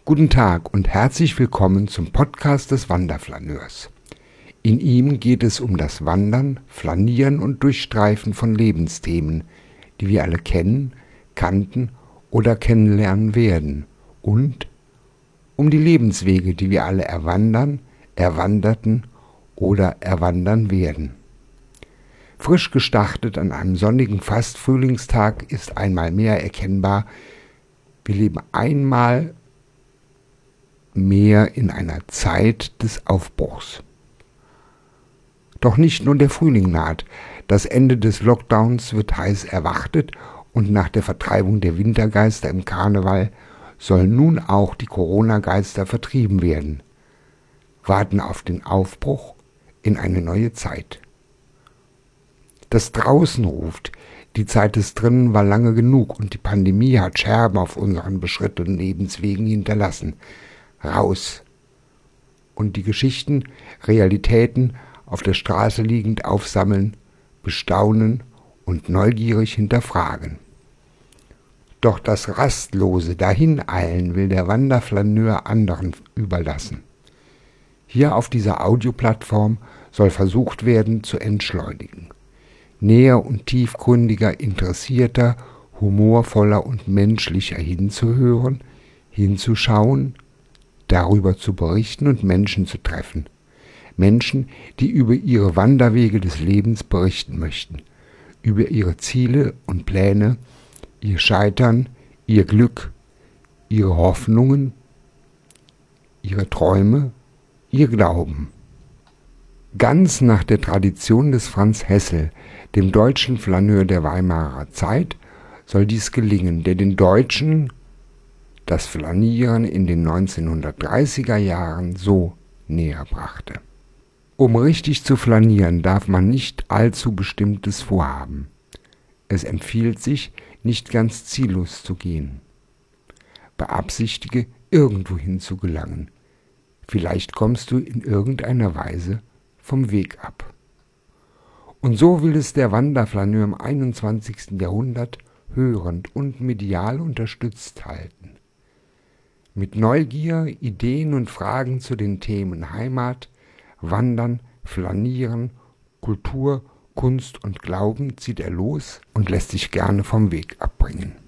Guten Tag und herzlich willkommen zum Podcast des Wanderflaneurs. In ihm geht es um das Wandern, Flanieren und Durchstreifen von Lebensthemen, die wir alle kennen, kannten oder kennenlernen werden, und um die Lebenswege, die wir alle erwandern, erwanderten oder erwandern werden. Frisch gestartet an einem sonnigen Fastfrühlingstag ist einmal mehr erkennbar, wir leben einmal mehr in einer Zeit des Aufbruchs. Doch nicht nur der Frühling naht, das Ende des Lockdowns wird heiß erwartet und nach der Vertreibung der Wintergeister im Karneval sollen nun auch die Corona-Geister vertrieben werden, warten auf den Aufbruch in eine neue Zeit. Das Draußen ruft, die Zeit des Drinnen war lange genug und die Pandemie hat Scherben auf unseren beschrittenen Lebenswegen hinterlassen. Raus! Und die Geschichten, Realitäten auf der Straße liegend aufsammeln, bestaunen und neugierig hinterfragen. Doch das rastlose Dahineilen will der Wanderflaneur anderen überlassen. Hier auf dieser Audioplattform soll versucht werden zu entschleunigen. Näher und tiefgründiger, interessierter, humorvoller und menschlicher hinzuhören, hinzuschauen, darüber zu berichten und Menschen zu treffen. Menschen, die über ihre Wanderwege des Lebens berichten möchten, über ihre Ziele und Pläne, ihr Scheitern, ihr Glück, ihre Hoffnungen, ihre Träume, ihr Glauben. Ganz nach der Tradition des Franz Hessel, dem deutschen Flaneur der Weimarer Zeit, soll dies gelingen, der den Deutschen das Flanieren in den 1930er Jahren so näher brachte. Um richtig zu flanieren, darf man nicht allzu Bestimmtes vorhaben. Es empfiehlt sich, nicht ganz ziellos zu gehen. Beabsichtige, irgendwohin zu gelangen. Vielleicht kommst du in irgendeiner Weise vom Weg ab. Und so will es der Wanderflaneur im 21. Jahrhundert hörend und medial unterstützt halten. Mit Neugier, Ideen und Fragen zu den Themen Heimat, Wandern, Flanieren, Kultur, Kunst und Glauben zieht er los und lässt sich gerne vom Weg abbringen.